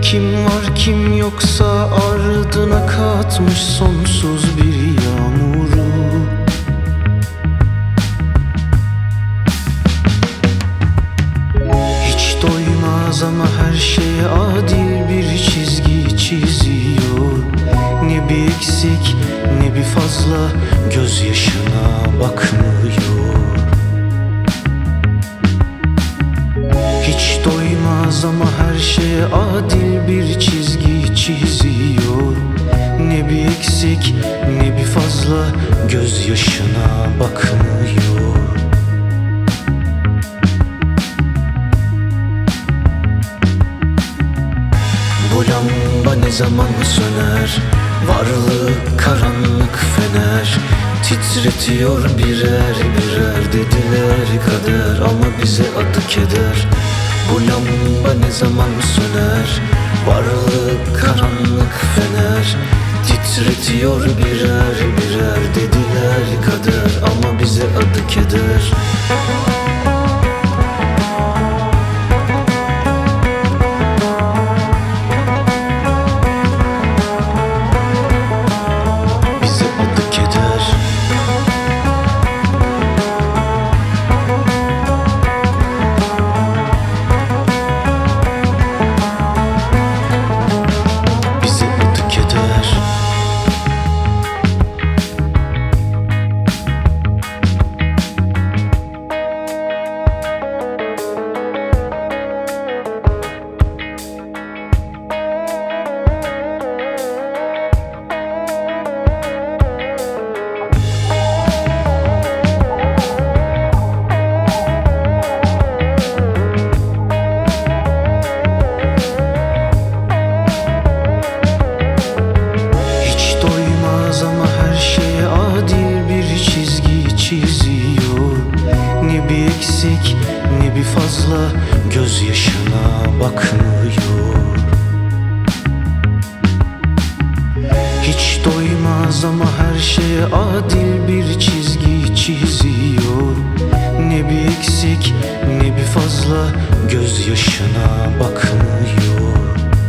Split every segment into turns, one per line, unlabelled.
Kim var kim yoksa ardına katmış sonsuz bir yağmuru. Hiç doymaz ama her şeye adil bir çizgi çiziyor. Ne bir eksik ne bir fazla, gözyaşına bakmıyor. Hiç doymaz ama her şeye adil bir çizgi çiziyor. Ne bir eksik ne bir fazla, gözyaşına bakmıyor. Bu lamba ne zaman söner? Varlığı karanlık fener, titretiyor birer birer dediler kader, ama bize adı keder. Bu lamba ne zaman söner? Varlığı karanlık fener, titretiyor birer birer dediler kader, ama bize adı keder. Çiziyor. Ne bir eksik ne bir fazla, gözyaşına bakmıyor. Hiç doymaz ama her şeye adil bir çizgi çiziyor. Ne bir eksik ne bir fazla, gözyaşına bakmıyor.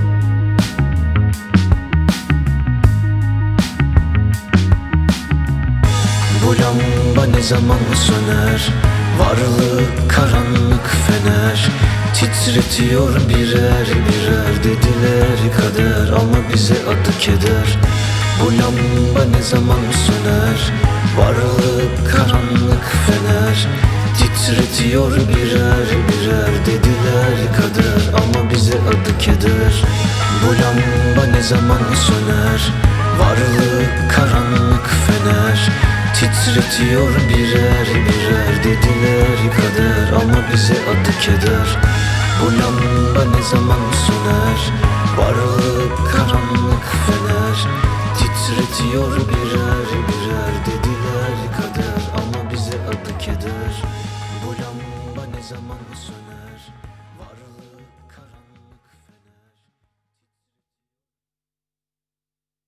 Bu lamba ne zaman söner? Varlığı karanlık fener, titretiyor birer birer dediler kader, ama bize adı keder. Bu lamba ne zaman söner? Varlığı karanlık fener, titretiyor birer birer dediler kader, ama bize adı keder. Bu lamba ne zaman söner? Varlığı karanlık fener, titretiyor birer birer dediler kader, ama bize adı keder. Bu lamba ne zaman söner? Varlığı karanlık fener, titretiyor birer